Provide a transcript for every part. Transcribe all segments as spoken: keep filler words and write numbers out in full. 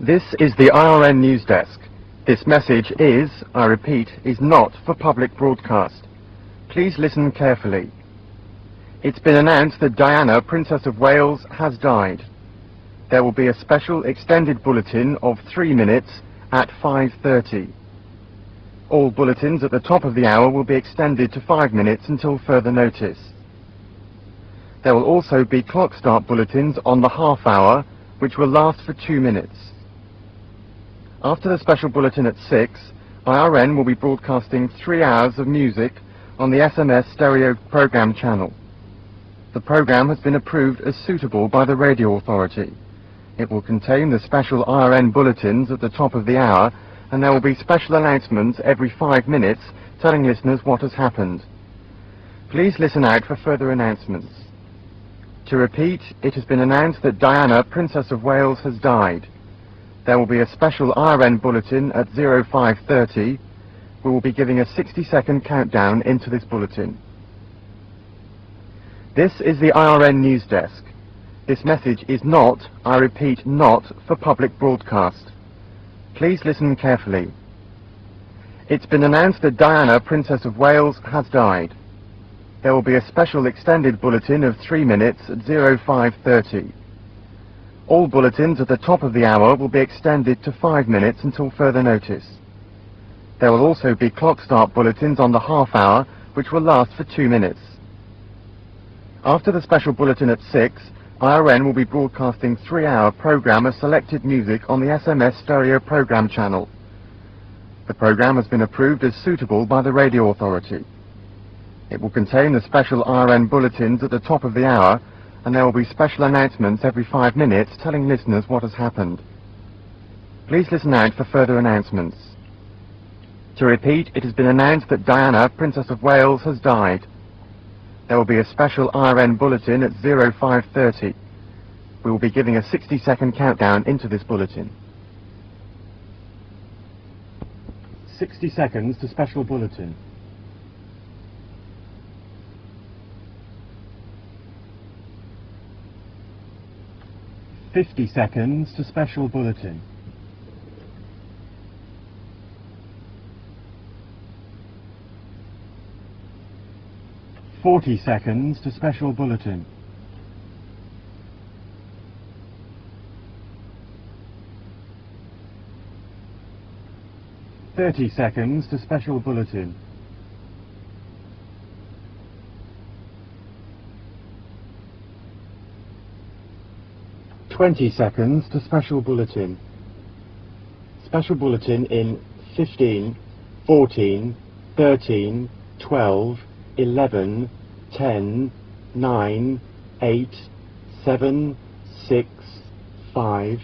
This is the I R N News Desk. This message is, I repeat, is not for public broadcast. Please listen carefully. It's been announced that Diana, Princess of Wales, has died. There will be a special extended bulletin of three minutes at five thirty. All bulletins at the top of the hour will be extended to five minutes until further notice. There will also be clock start bulletins on the half hour, which will last for two minutes. After the special bulletin at six, I R N will be broadcasting three hours of music on the S M S stereo program channel. The program has been approved as suitable by the Radio Authority. It will contain the special I R N bulletins at the top of the hour, and there will be special announcements every five minutes telling listeners what has happened. Please listen out for further announcements. To repeat, it has been announced that Diana, Princess of Wales, has died. There will be a special I R N bulletin at five thirty. We will be giving a sixty second countdown into this bulletin. This is the I R N News Desk. This message is not, I repeat, not for public broadcast. Please listen carefully. It's been announced that Diana, Princess of Wales, has died. There will be a special extended bulletin of three minutes at five thirty. All bulletins at the top of the hour will be extended to five minutes until further notice. There will also be clock start bulletins on the half hour, which will last for two minutes. After the special bulletin at six, I R N will be broadcasting three hour program of selected music on the S M S stereo program channel. The program has been approved as suitable by the Radio Authority. It will contain the special I R N bulletins at the top of the hour, and there will be special announcements every five minutes telling listeners what has happened. Please listen out for further announcements. To repeat, it has been announced that Diana, Princess of Wales, has died. There will be a special I R N bulletin at five thirty. We will be giving a sixty second countdown into this bulletin. sixty seconds to special bulletin. fifty seconds to special bulletin. forty seconds to special bulletin. thirty seconds to special bulletin. twenty seconds to special bulletin. Special bulletin in fifteen, fourteen, thirteen, twelve, eleven, ten, nine, eight, seven, six, five.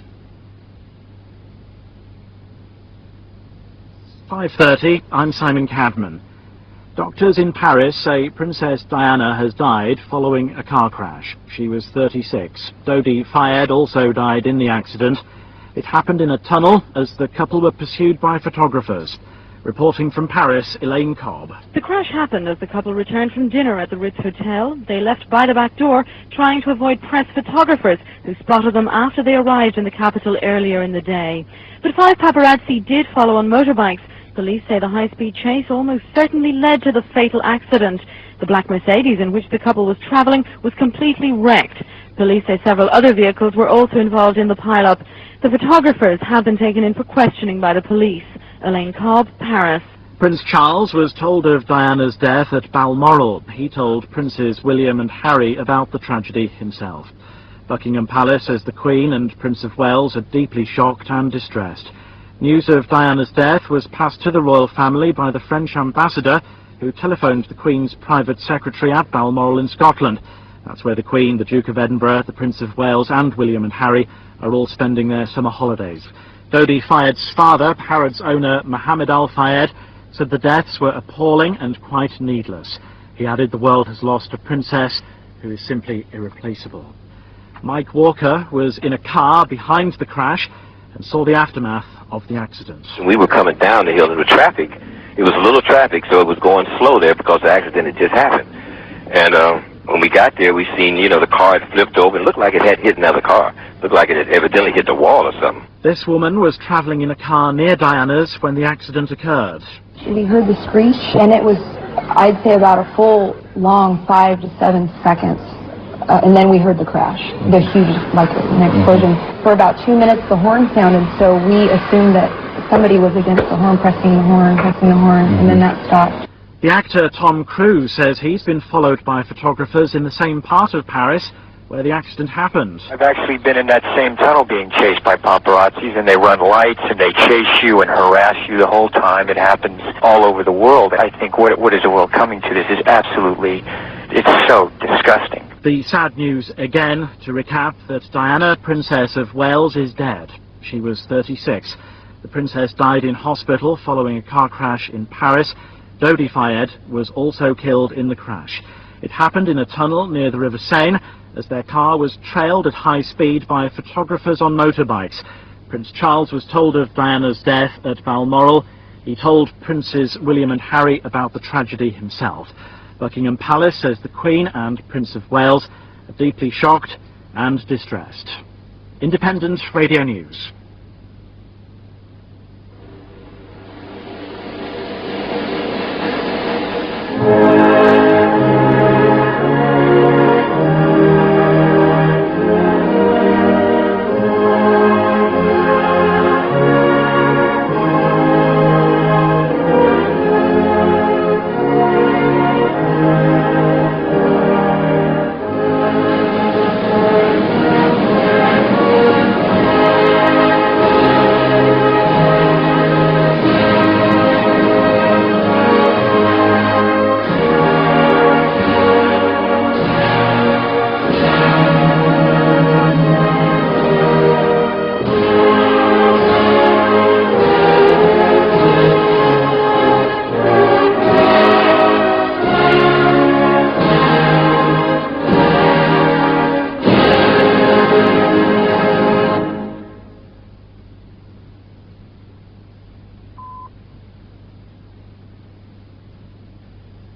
five thirty, I'm Simon Cadman. Doctors in Paris say Princess Diana has died following a car crash. She was thirty-six. Dodi Fayed also died in the accident. It happened in a tunnel as the couple were pursued by photographers. Reporting from Paris, Elaine Cobb. The crash happened as the couple returned from dinner at the Ritz Hotel. They left by the back door, trying to avoid press photographers, who spotted them after they arrived in the capital earlier in the day. But five paparazzi did follow on motorbikes. Police say the high-speed chase almost certainly led to the fatal accident. The black Mercedes in which the couple was travelling was completely wrecked. Police say several other vehicles were also involved in the pile-up. The photographers have been taken in for questioning by the police. Elaine Cobb, Paris. Prince Charles was told of Diana's death at Balmoral. He told Princes William and Harry about the tragedy himself. Buckingham Palace says the Queen and Prince of Wales are deeply shocked and distressed. News of Diana's death was passed to the royal family by the French ambassador, who telephoned the Queen's private secretary at Balmoral in Scotland. That's where the Queen, the Duke of Edinburgh, the Prince of Wales and William and Harry are all spending their summer holidays. Dodi Fayed's father, Harrods owner Mohammed Al Fayed, said the deaths were appalling and quite needless. He added the world has lost a princess who is simply irreplaceable. Mike Walker was in a car behind the crash and saw the aftermath of the accident. We were coming down the hill and the traffic, it was a little traffic, so it was going slow there because the accident had just happened. And uh, When we got there, we seen, you know, the car had flipped over and looked like it had hit another car. Looked like it had evidently hit the wall or something. This woman was travelling in a car near Diana's when the accident occurred. We heard the screech, and it was, I'd say, about a full, long five to seven seconds. Uh, and then we heard the crash, the huge, like an explosion. For about two minutes, the horn sounded, so we assumed that somebody was against the horn, pressing the horn, pressing the horn, and then that stopped. The actor Tom Cruise says he's been followed by photographers in the same part of Paris where the accident happened. I've actually been in that same tunnel being chased by paparazzis, and they run lights and they chase you and harass you the whole time. It happens all over the world. I think what, what is the world coming to? This is absolutely, it's so disgusting. The sad news again, to recap, that Diana, Princess of Wales, is dead. She was thirty-six. The princess died in hospital following a car crash in Paris. Dodi Fayed was also killed in the crash. It happened in a tunnel near the River Seine as their car was trailed at high speed by photographers on motorbikes. Prince Charles was told of Diana's death at Balmoral. He told Princes William and Harry about the tragedy himself. Buckingham Palace says the Queen and Prince of Wales are deeply shocked and distressed. Independent Radio News.